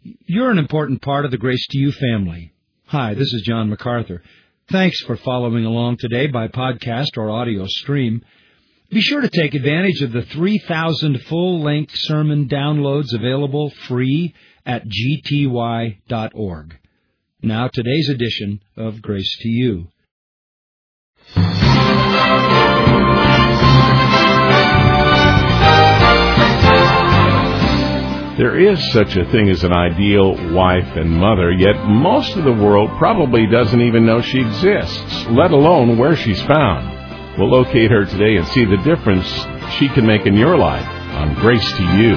You're an important part of the Grace to You family. Hi, this is John MacArthur. Thanks for following along today by podcast or audio stream. Be sure to take advantage of the 3,000 full-length sermon downloads available free at gty.org. Now, today's edition of Grace to You. There is such a thing as an ideal wife and mother, yet most of the world probably doesn't even know she exists, let alone where she's found. We'll locate her today and see the difference she can make in your life on Grace to You.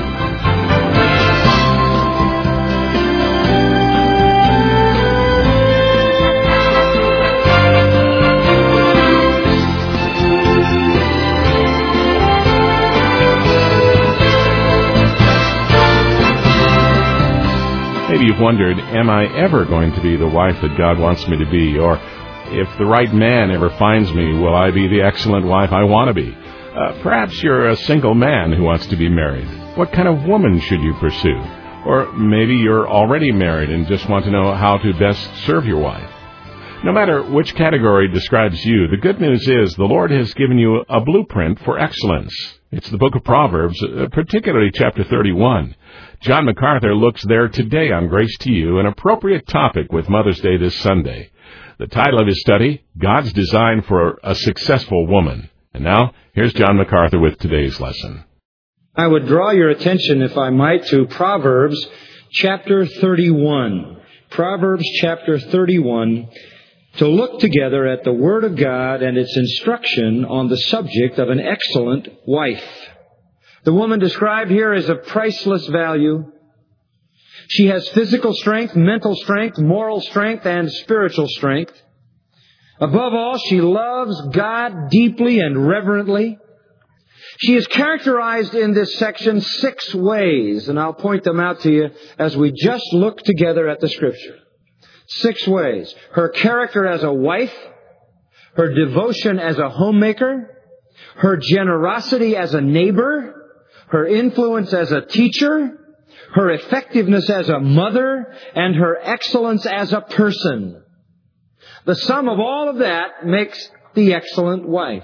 Maybe you've wondered, am I ever going to be the wife that God wants me to be? Or if the right man ever finds me, will I be the excellent wife I want to be? Perhaps you're a single man who wants to be married. What kind of woman should you pursue? Or maybe you're already married and just want to know how to best serve your wife. No matter which category describes you, the good news is the Lord has given you a blueprint for excellence. It's the book of Proverbs, particularly chapter 31. John MacArthur looks there today on Grace to You, an appropriate topic with Mother's Day this Sunday. The title of his study, God's Design for a Successful Woman. And now, here's John MacArthur with today's lesson. I would draw your attention, if I might, to Proverbs chapter 31. Proverbs chapter 31, to look together at the Word of God and its instruction on the subject of an excellent wife. The woman described here is of priceless value. She has physical strength, mental strength, moral strength, and spiritual strength. Above all, she loves God deeply and reverently. She is characterized in this section 6 ways, and I'll point them out to you as we just look together at the Scripture. 6 ways. Her character as a wife, her devotion as a homemaker, her generosity as a neighbor, her influence as a teacher, her effectiveness as a mother, and her excellence as a person. The sum of all of that makes the excellent wife.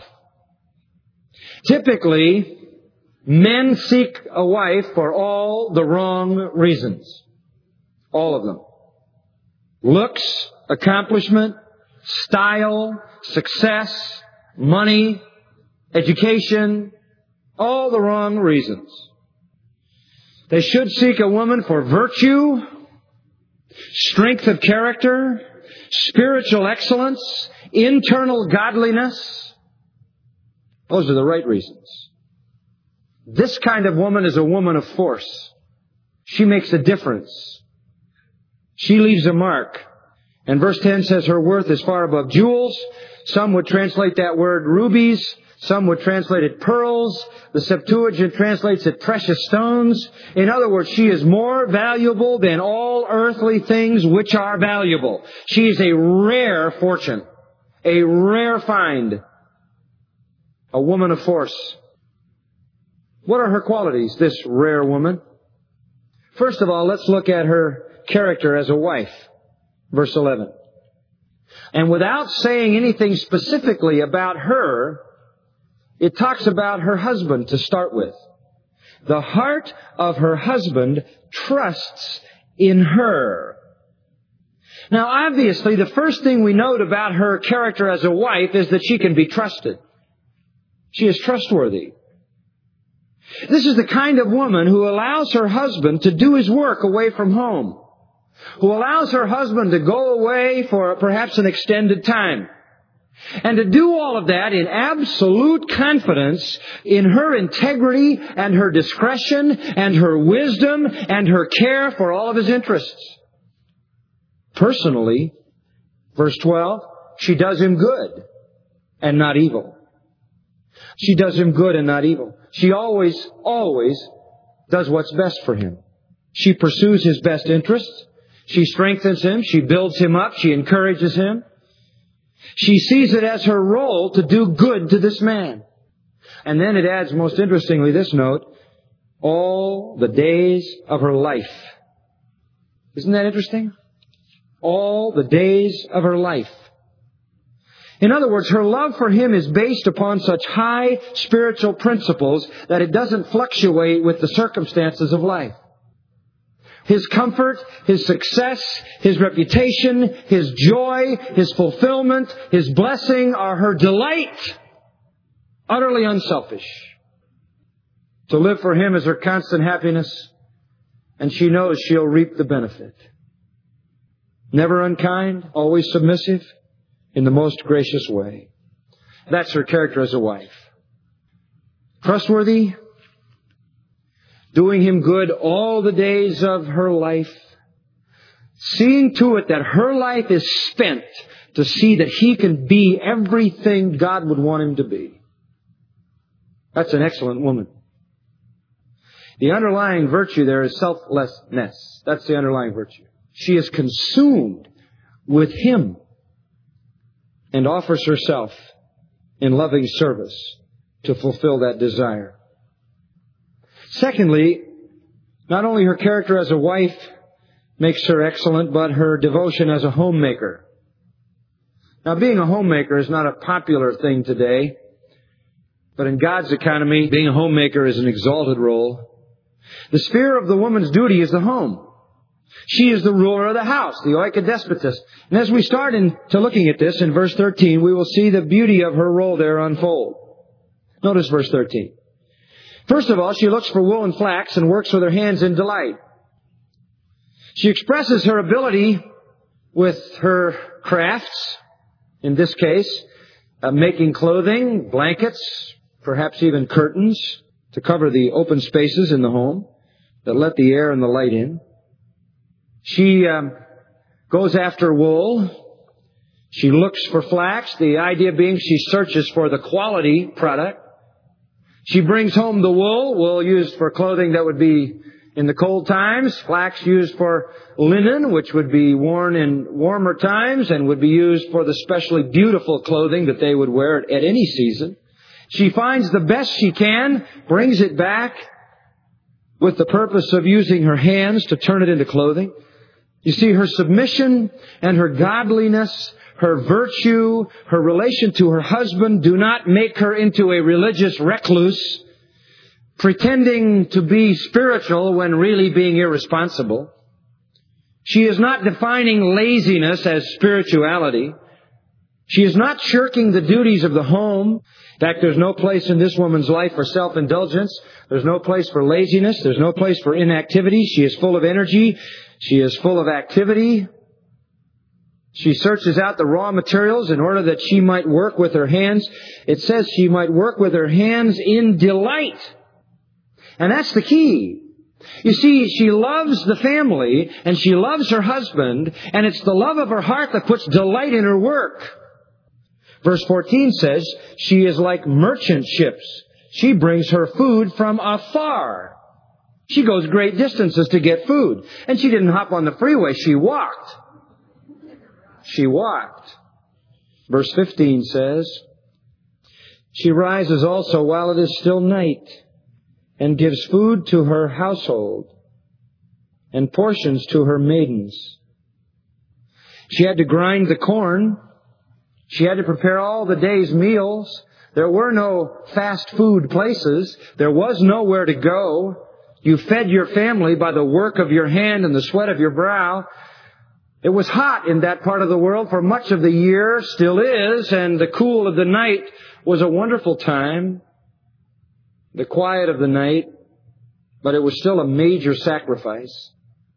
Typically, men seek a wife for all the wrong reasons. All of them. Looks, accomplishment, style, success, money, education, all the wrong reasons. They should seek a woman for virtue, strength of character, spiritual excellence, internal godliness. Those are the right reasons. This kind of woman is a woman of force. She makes a difference. She leaves a mark. And verse 10 says her worth is far above jewels. Some would translate that word rubies. Some would translate it pearls. The Septuagint translates it precious stones. In other words, she is more valuable than all earthly things which are valuable. She is a rare fortune, a rare find, a woman of force. What are her qualities, this rare woman? First of all, let's look at her character as a wife. Verse 11. And without saying anything specifically about her, it talks about her husband to start with. The heart of her husband trusts in her. Now, obviously, the first thing we note about her character as a wife is that she can be trusted. She is trustworthy. This is the kind of woman who allows her husband to do his work away from home, who allows her husband to go away for perhaps an extended time, and to do all of that in absolute confidence in her integrity and her discretion and her wisdom and her care for all of his interests. Personally, verse 12, she does him good and not evil. She does him good and not evil. She always does what's best for him. She pursues his best interests. She strengthens him. She builds him up. She encourages him. She sees it as her role to do good to this man. And then it adds, most interestingly, this note, all the days of her life. Isn't that interesting? All the days of her life. In other words, her love for Him is based upon such high spiritual principles that it doesn't fluctuate with the circumstances of life. His comfort, His success, His reputation, His joy, His fulfillment, His blessing are her delight. Utterly unselfish. To live for Him is her constant happiness, and she knows she'll reap the benefit. Never unkind, always submissive, in the most gracious way. That's her character as a wife. Trustworthy, doing Him good all the days of her life, seeing to it that her life is spent to see that He can be everything God would want Him to be. That's an excellent woman. The underlying virtue there is selflessness. That's the underlying virtue. She is consumed with Him and offers herself in loving service to fulfill that desire. Secondly, not only her character as a wife makes her excellent, but her devotion as a homemaker. Now, being a homemaker is not a popular thing today, but in God's economy, being a homemaker is an exalted role. The sphere of the woman's duty is the home. She is the ruler of the house, the oikodespotis. And as we start into looking at this in verse 13, we will see the beauty of her role there unfold. Notice verse 13. First of all, she looks for wool and flax and works with her hands in delight. She expresses her ability with her crafts, in this case, making clothing, blankets, perhaps even curtains to cover the open spaces in the home that let the air and the light in. She goes after wool. She looks for flax, the idea being she searches for the quality product. She brings home the wool used for clothing that would be in the cold times, flax used for linen, which would be worn in warmer times and would be used for the specially beautiful clothing that they would wear at any season. She finds the best she can, brings it back with the purpose of using her hands to turn it into clothing. You see, her submission and her godliness, her virtue, her relation to her husband do not make her into a religious recluse, pretending to be spiritual when really being irresponsible. She is not defining laziness as spirituality. She is not shirking the duties of the home. In fact, there's no place in this woman's life for self-indulgence. There's no place for laziness. There's no place for inactivity. She is full of energy. She is full of activity. She searches out the raw materials in order that she might work with her hands. It says she might work with her hands in delight. And that's the key. You see, she loves the family and she loves her husband, and it's the love of her heart that puts delight in her work. Verse 14 says, she is like merchant ships. She brings her food from afar. She goes great distances to get food. And she didn't hop on the freeway. She walked. She walked. Verse 15 says, she rises also while it is still night and gives food to her household and portions to her maidens. She had to grind the corn. She had to prepare all the day's meals. There were no fast food places. There was nowhere to go. You fed your family by the work of your hand and the sweat of your brow. It was hot in that part of the world for much of the year, still is, and the cool of the night was a wonderful time. The quiet of the night, but it was still a major sacrifice.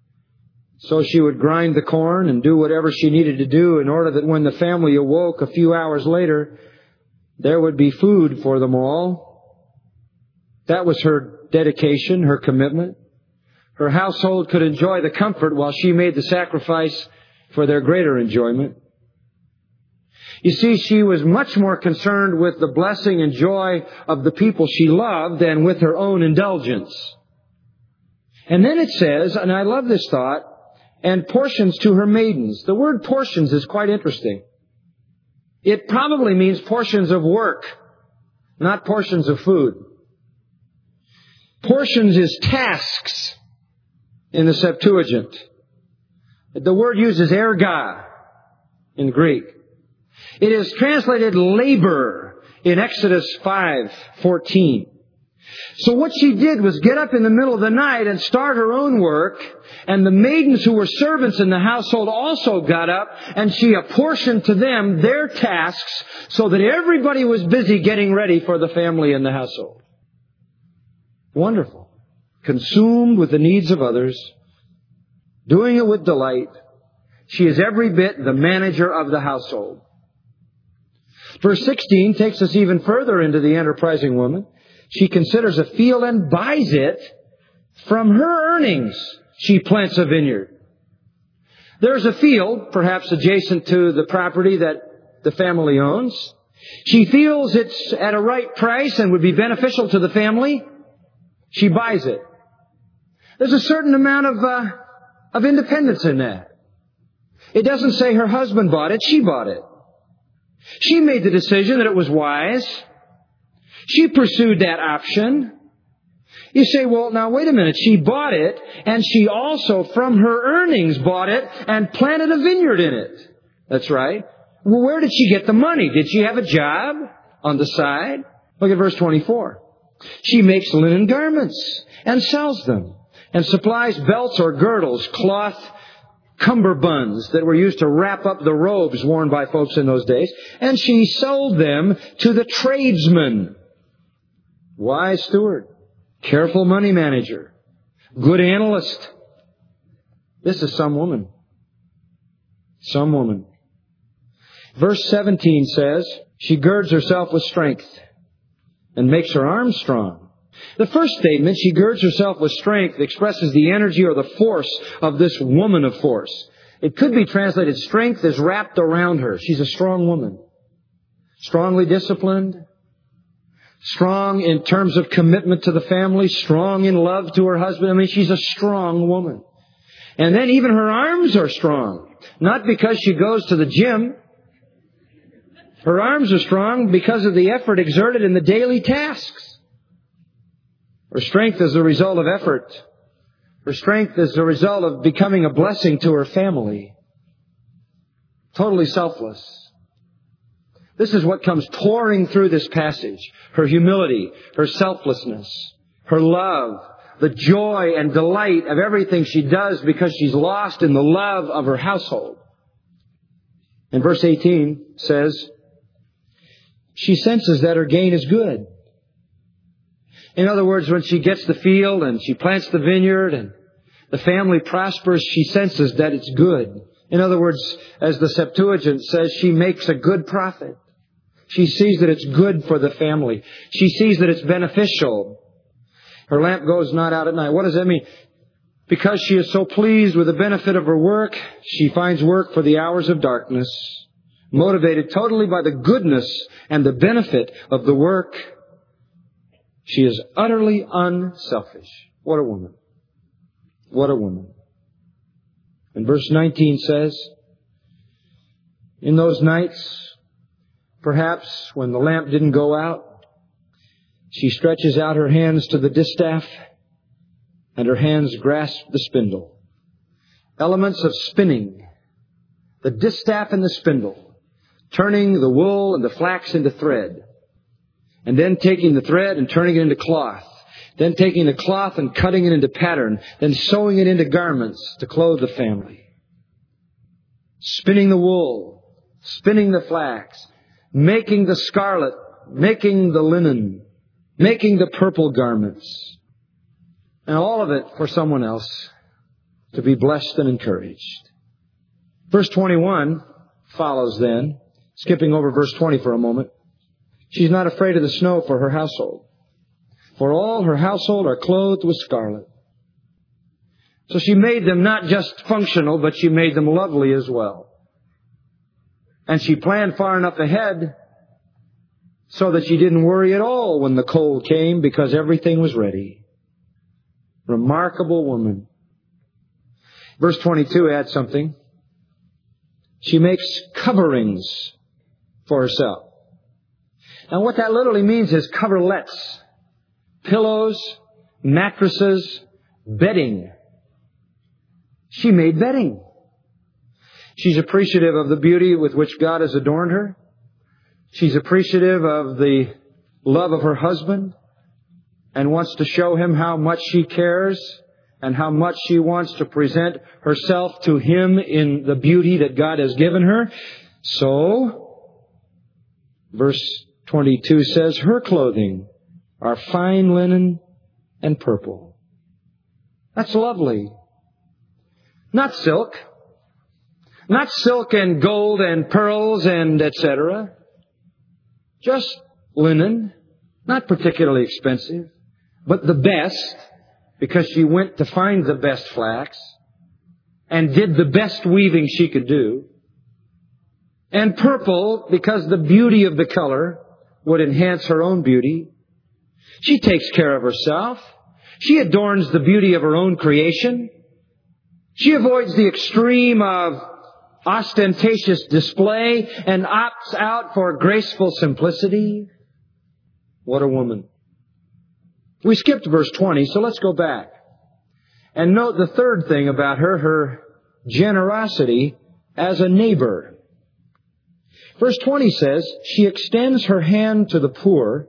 So she would grind the corn and do whatever she needed to do in order that when the family awoke a few hours later, there would be food for them all. That was her dedication, her commitment. Her household could enjoy the comfort while she made the sacrifice for their greater enjoyment. You see, she was much more concerned with the blessing and joy of the people she loved than with her own indulgence. And then it says, and I love this thought, and portions to her maidens. The word portions is quite interesting. It probably means portions of work, not portions of food. Portions is tasks in the Septuagint. The word used is erga in Greek. It is translated labor in Exodus 5:14. So what she did was get up in the middle of the night and start her own work, and the maidens who were servants in the household also got up, and she apportioned to them their tasks so that everybody was busy getting ready for the family in the household. Wonderful. Consumed with the needs of others, doing it with delight. She is every bit the manager of the household. Verse 16 takes us even further into the enterprising woman. She considers a field and buys it. From her earnings, she plants a vineyard. There's a field, perhaps adjacent to the property that the family owns. She feels it's at a right price and would be beneficial to the family. She buys it. There's a certain amount of independence in that. It doesn't say her husband bought it, she bought it. She made the decision that it was wise. She pursued that option. You say, well, now wait a minute. She bought it, and she also, from her earnings, bought it and planted a vineyard in it. That's right. Well, where did she get the money? Did she have a job on the side? Look at verse 24. She makes linen garments and sells them, and supplies belts or girdles, cloth cummerbunds that were used to wrap up the robes worn by folks in those days. And she sold them to the tradesmen. Wise steward, careful money manager, good analyst. This is some woman. Some woman. Verse 17 says, she girds herself with strength and makes her arms strong. The first statement, she girds herself with strength, expresses the energy or the force of this woman of force. It could be translated, strength is wrapped around her. She's a strong woman. Strongly disciplined. Strong in terms of commitment to the family. Strong in love to her husband. I mean, she's a strong woman. And then even her arms are strong. Not because she goes to the gym. Her arms are strong because of the effort exerted in the daily tasks. Her strength is a result of effort. Her strength is a result of becoming a blessing to her family. Totally selfless. This is what comes pouring through this passage. Her humility, her selflessness, her love, the joy and delight of everything she does because she's lost in the love of her household. And verse 18 says, she senses that her gain is good. In other words, when she gets the field and she plants the vineyard and the family prospers, she senses that it's good. In other words, as the Septuagint says, she makes a good profit. She sees that it's good for the family. She sees that it's beneficial. Her lamp goes not out at night. What does that mean? Because she is so pleased with the benefit of her work, she finds work for the hours of darkness, motivated totally by the goodness and the benefit of the work. She is utterly unselfish. What a woman. What a woman. And verse 19 says, in those nights, perhaps when the lamp didn't go out, she stretches out her hands to the distaff, and her hands grasp the spindle. Elements of spinning. The distaff and the spindle. Turning the wool and the flax into thread. And then taking the thread and turning it into cloth. Then taking the cloth and cutting it into pattern. Then sewing it into garments to clothe the family. Spinning the wool. Spinning the flax. Making the scarlet. Making the linen. Making the purple garments. And all of it for someone else to be blessed and encouraged. Verse 21 follows then. Skipping over verse 20 for a moment. She's not afraid of the snow for her household. For all her household are clothed with scarlet. So she made them not just functional, but she made them lovely as well. And she planned far enough ahead so that she didn't worry at all when the cold came because everything was ready. Remarkable woman. Verse 22 adds something. She makes coverings for herself. Now what that literally means is coverlets, pillows, mattresses, bedding. She made bedding. She's appreciative of the beauty with which God has adorned her. She's appreciative of the love of her husband and wants to show him how much she cares and how much she wants to present herself to him in the beauty that God has given her. So, verse 22 says, her clothing are fine linen and purple. That's lovely. Not silk. Not silk and gold and pearls and etc. Just linen. Not particularly expensive, but the best, because she went to find the best flax and did the best weaving she could do. And purple, because the beauty of the color would enhance her own beauty. She takes care of herself. She adorns the beauty of her own creation. She avoids the extreme of ostentatious display and opts out for graceful simplicity. What a woman. We skipped verse 20, so let's go back. And note the third thing about her, her generosity as a neighbor. Verse 20 says, she extends her hand to the poor,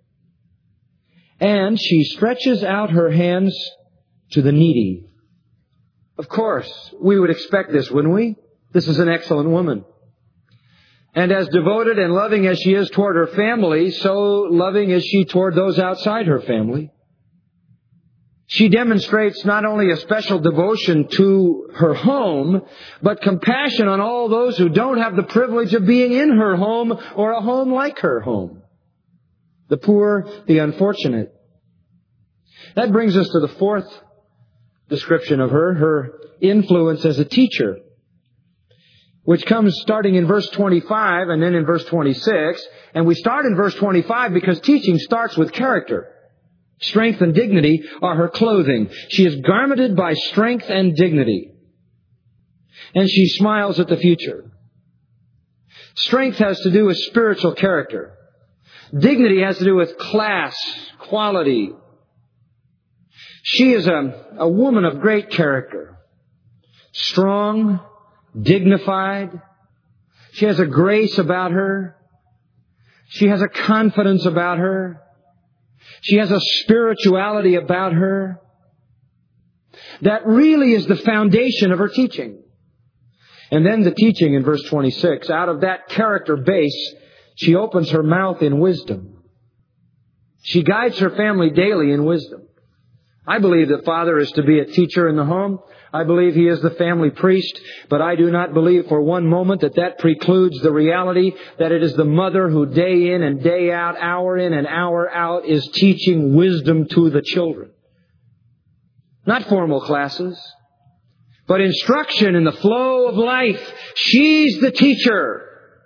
and she stretches out her hands to the needy. Of course, we would expect this, wouldn't we? This is an excellent woman. And as devoted and loving as she is toward her family, so loving is she toward those outside her family. She demonstrates not only a special devotion to her home, but compassion on all those who don't have the privilege of being in her home or a home like her home. The poor, the unfortunate. That brings us to the fourth description of her, her influence as a teacher, which comes starting in verse 25 and then in verse 26. And we start in verse 25 because teaching starts with character. Strength and dignity are her clothing. She is garmented by strength and dignity. And she smiles at the future. Strength has to do with spiritual character. Dignity has to do with class, quality. She is a woman of great character. Strong, dignified. She has a grace about her. She has a confidence about her. She has a spirituality about her that really is the foundation of her teaching. And then the teaching in verse 26, out of that character base, she opens her mouth in wisdom. She guides her family daily in wisdom. I believe that father is to be a teacher in the home. I believe he is the family priest, but I do not believe for one moment that that precludes the reality that it is the mother who day in and day out, hour in and hour out, is teaching wisdom to the children. Not formal classes, but instruction in the flow of life. She's the teacher.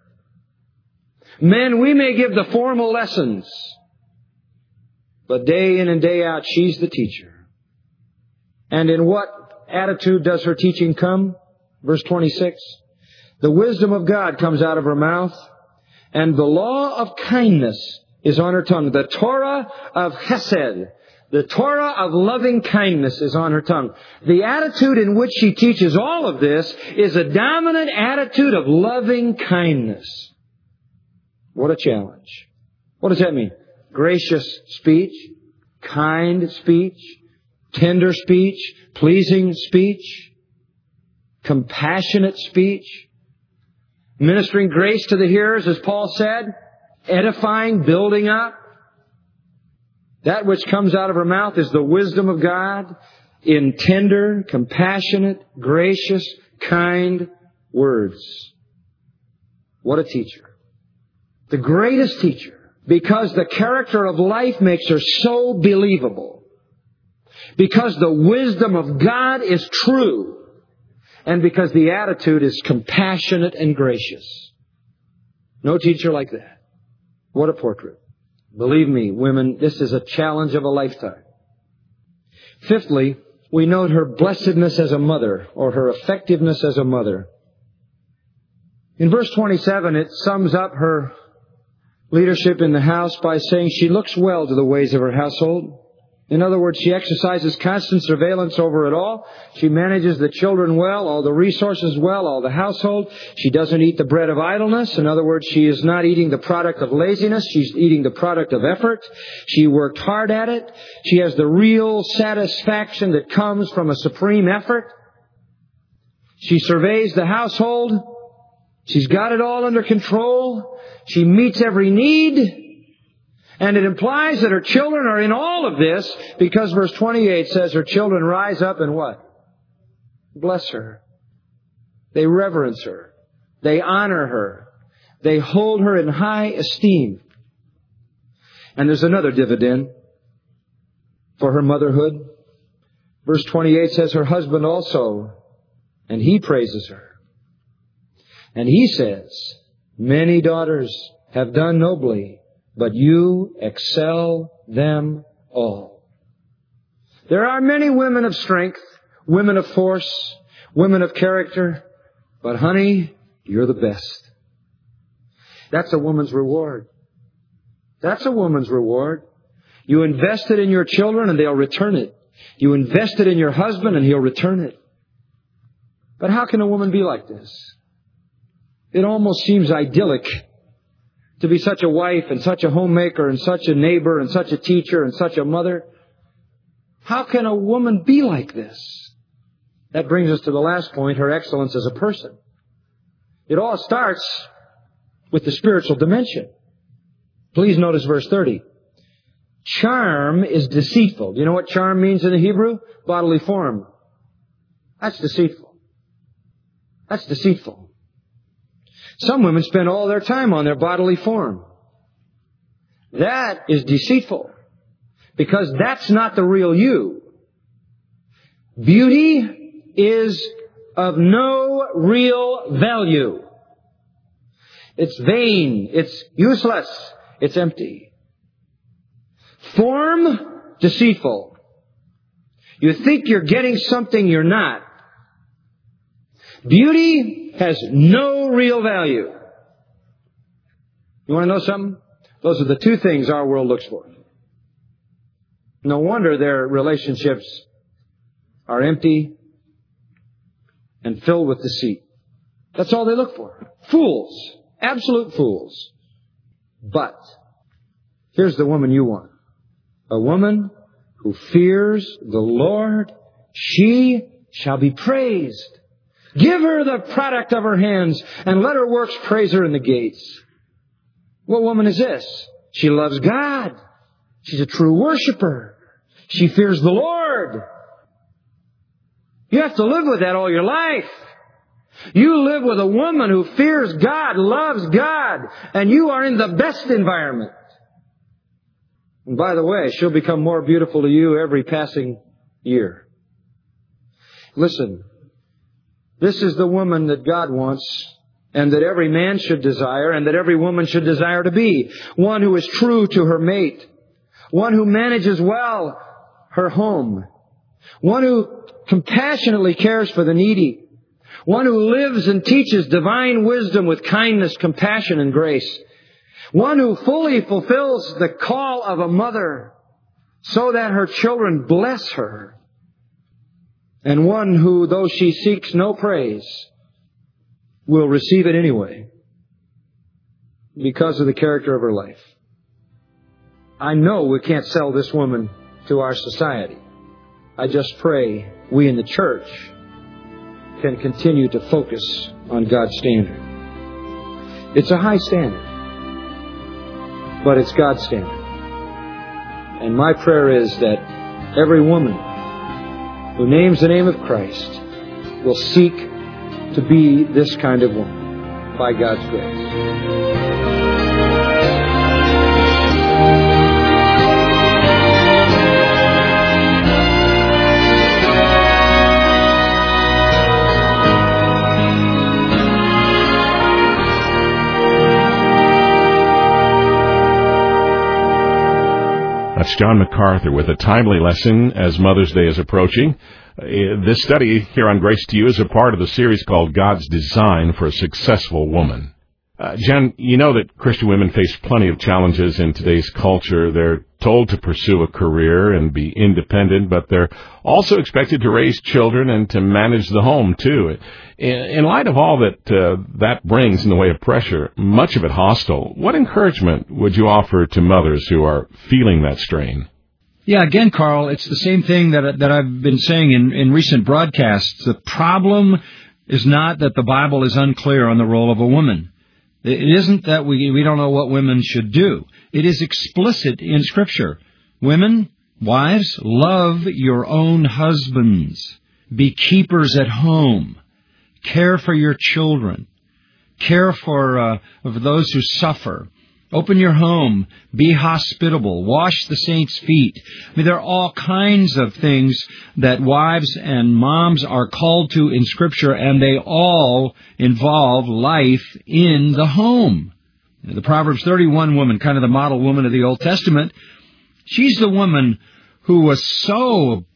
Men, we may give the formal lessons, but day in and day out, she's the teacher. And in what attitude does her teaching come? Verse 26. The wisdom of God comes out of her mouth, and the law of kindness is on her tongue. The Torah of Chesed, the Torah of loving kindness is on her tongue. The attitude in which she teaches all of this is a dominant attitude of loving kindness. What a challenge. What does that mean? Gracious speech, kind speech, tender speech, pleasing speech, compassionate speech, ministering grace to the hearers, as Paul said, edifying, building up. That which comes out of her mouth is the wisdom of God in tender, compassionate, gracious, kind words. What a teacher. The greatest teacher. Because the character of life makes her so believable. Because the wisdom of God is true. And because the attitude is compassionate and gracious. No teacher like that. What a portrait. Believe me, women, this is a challenge of a lifetime. Fifthly, we note her blessedness as a mother, or her effectiveness as a mother. In verse 27, it sums up her leadership in the house by saying she looks well to the ways of her household. In other words, she exercises constant surveillance over it all. She manages the children well, all the resources well, all the household. She doesn't eat the bread of idleness. In other words, she is not eating the product of laziness. She's eating the product of effort. She worked hard at it. She has the real satisfaction that comes from a supreme effort. She surveys the household. She's got it all under control. She meets every need. And it implies that her children are in all of this because verse 28 says her children rise up and what? Bless her. They reverence her. They honor her. They hold her in high esteem. And there's another dividend for her motherhood. Verse 28 says her husband also, and he praises her. And he says, many daughters have done nobly, but you excel them all. There are many women of strength, women of force, women of character, but honey, you're the best. That's a woman's reward. That's a woman's reward. You invest it in your children and they'll return it. You invest it in your husband and he'll return it. But how can a woman be like this? It almost seems idyllic to be such a wife and such a homemaker and such a neighbor and such a teacher and such a mother. How can a woman be like this? That brings us to the last point, her excellence as a person. It all starts with the spiritual dimension. Please notice verse 30. Charm is deceitful. Do you know what charm means in the Hebrew? Bodily form. That's deceitful. That's deceitful. Some women spend all their time on their bodily form. That is deceitful. Because that's not the real you. Beauty is of no real value. It's vain. It's useless. It's empty. Form, deceitful. You think you're getting something you're not. Beauty has no real value. You want to know something? Those are the two things our world looks for. No wonder their relationships are empty and filled with deceit. That's all they look for. Fools. Absolute fools. But here's the woman you want. A woman who fears the Lord. She shall be praised. Give her the product of her hands and let her works praise her in the gates. What woman is this? She loves God. She's a true worshiper. She fears the Lord. You have to live with that all your life. You live with a woman who fears God, loves God, and you are in the best environment. And by the way, she'll become more beautiful to you every passing year. Listen. This is the woman that God wants and that every man should desire and that every woman should desire to be. One who is true to her mate. One who manages well her home. One who compassionately cares for the needy. One who lives and teaches divine wisdom with kindness, compassion, and grace. One who fully fulfills the call of a mother so that her children bless her. And one who, though she seeks no praise, will receive it anyway because of the character of her life. I know we can't sell this woman to our society. I just pray we in the church can continue to focus on God's standard. It's a high standard, but it's God's standard. And my prayer is that every woman who names the name of Christ will seek to be this kind of woman by God's grace. That's John MacArthur with a timely lesson as Mother's Day is approaching. This study here on Grace to You is a part of the series called God's Design for a Successful Woman. John, you know that Christian women face plenty of challenges in today's culture. They're told to pursue a career and be independent, but they're also expected to raise children and to manage the home, too. In light of all that brings in the way of pressure, much of it hostile, what encouragement would you offer to mothers who are feeling that strain? Yeah, again, Carl, it's the same thing that I've been saying in recent broadcasts. The problem is not that the Bible is unclear on the role of a woman. It isn't that we don't know what women should do. It is explicit in Scripture. Women, wives, love your own husbands. Be keepers at home. Care for your children. Care for those who suffer. Open your home. Be hospitable. Wash the saints' feet. I mean, there are all kinds of things that wives and moms are called to in Scripture, and they all involve life in the home. The Proverbs 31 woman, kind of the model woman of the Old Testament, she's the woman who was so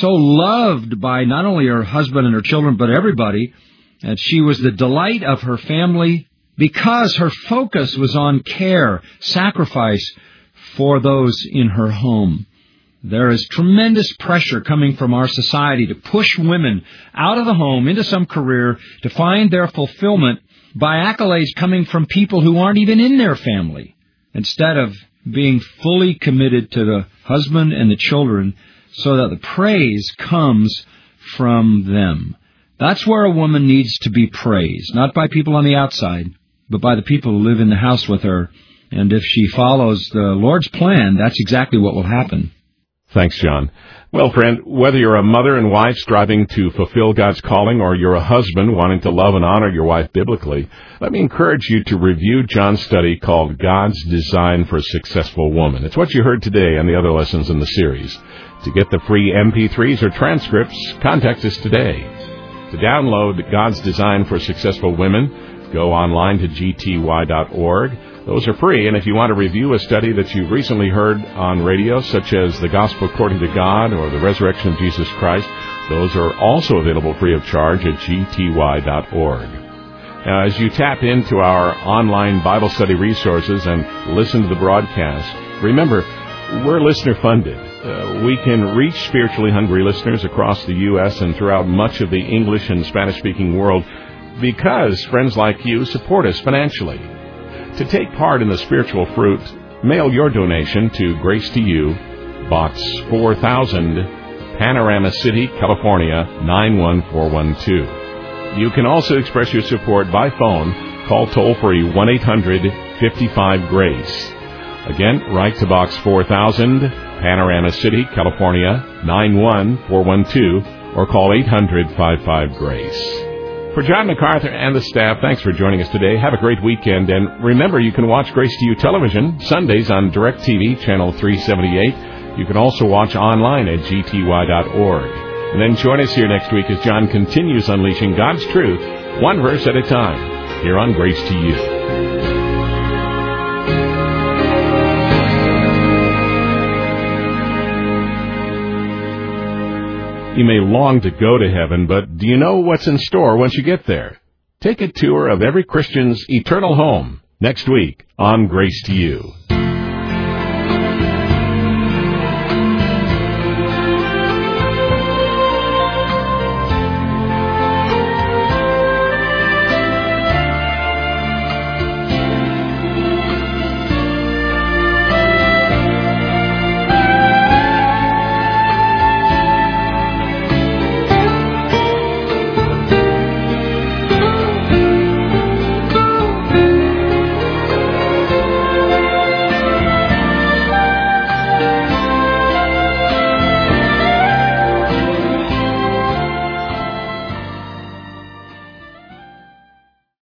loved by not only her husband and her children, but everybody, and she was the delight of her family, because her focus was on care, sacrifice for those in her home. There is tremendous pressure coming from our society to push women out of the home into some career to find their fulfillment by accolades coming from people who aren't even in their family, instead of being fully committed to the husband and the children so that the praise comes from them. That's where a woman needs to be praised, not by people on the outside, but by the people who live in the house with her. And if she follows the Lord's plan, that's exactly what will happen. Thanks, John. Well, friend, whether you're a mother and wife striving to fulfill God's calling, or you're a husband wanting to love and honor your wife biblically, let me encourage you to review John's study called God's Design for a Successful Woman. It's what you heard today and the other lessons in the series. To get the free MP3s or transcripts, contact us today. To download God's Design for Successful Women, go online to gty.org. Those are free, and if you want to review a study that you've recently heard on radio, such as The Gospel According to God or The Resurrection of Jesus Christ, those are also available free of charge at gty.org. Now, as you tap into our online Bible study resources and listen to the broadcast, remember, we're listener-funded. We can reach spiritually hungry listeners across the U.S. and throughout much of the English and Spanish-speaking world because friends like you support us financially. To take part in the spiritual fruit, mail your donation to Grace to You, Box 4000, Panorama City, California, 91412. You can also express your support by phone. Call toll-free 1-800-55-GRACE. Again, write to Box 4000, Panorama City, California, 91412, or call 800-55-GRACE. For John MacArthur and the staff, thanks for joining us today. Have a great weekend. And remember, you can watch Grace to You television Sundays on DirecTV, channel 378. You can also watch online at gty.org. And then join us here next week as John continues unleashing God's truth, one verse at a time, here on Grace to You. You may long to go to heaven, but do you know what's in store once you get there? Take a tour of every Christian's eternal home next week on Grace to You.